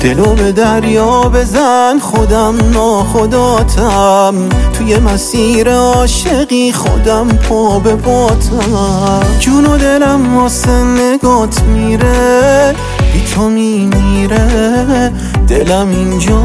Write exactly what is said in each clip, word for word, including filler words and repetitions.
دلو به دریا بزن، خودم ناخداتم، توی مسیر عاشقی خودم پا به باتم. جون و دلم واسه نگات میره، بی تو میمیره دلم اینجا.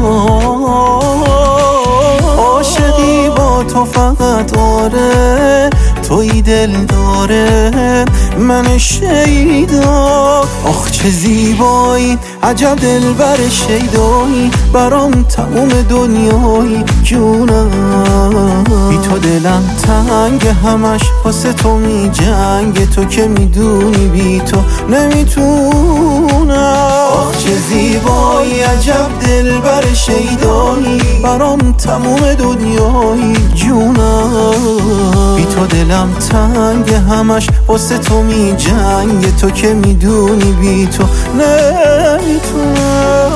عاشقی با تو فقط آره، توی دل داره من شیدا. آخ چه زیبایی، عجب دل بر شیدایی، برام تموم دنیایی جونم. بی تو دلم تنگ، همش واسه تو می جنگ، تو که میدونی بی تو نمیتونم. آخ چه زیبایی، عجب دل بر شیدایی، برام تموم دنیایی جونم. بی تو دلم تنگ، همش واسه تو می جنگ، تو که میدونی بی تو نمیتونم.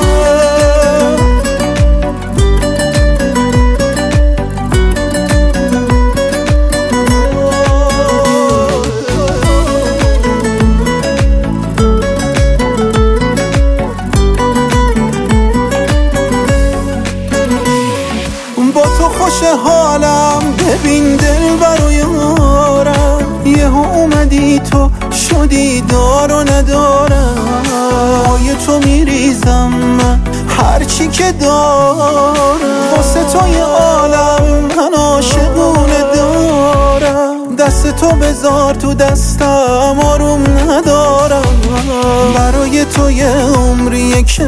با تو خوش حالم، ببین دل برو یارم، یه اومدی تو شدی دار و ندارم. پای تو میریزم من هرچی که دارم، واسه توی عالم من عاشقونه دارم. دست تو بذار تو دستم، آروم ندارم، برای تو یه عمریه که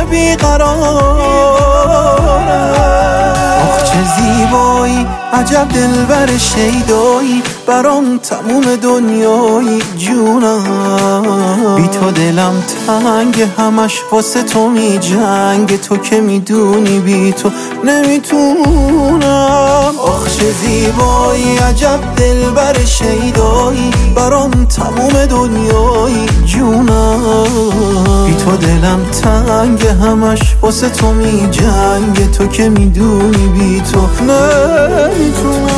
بیقرارم. آخ چه زیبایی، عجب دلبر شیدایی، برام تموم دنیایی جونم. بی تو دلم تنگ، همش واسه تو می جنگ، تو که میدونی بی تو نمیتونم. آخ چه زیبایی، عجب دلبر شیدایی، برام تموم دنیایی جونم. بی تو دلم تنگ، همش واسه تو می جنگ، تو که میدونی بی تو نمیتونم.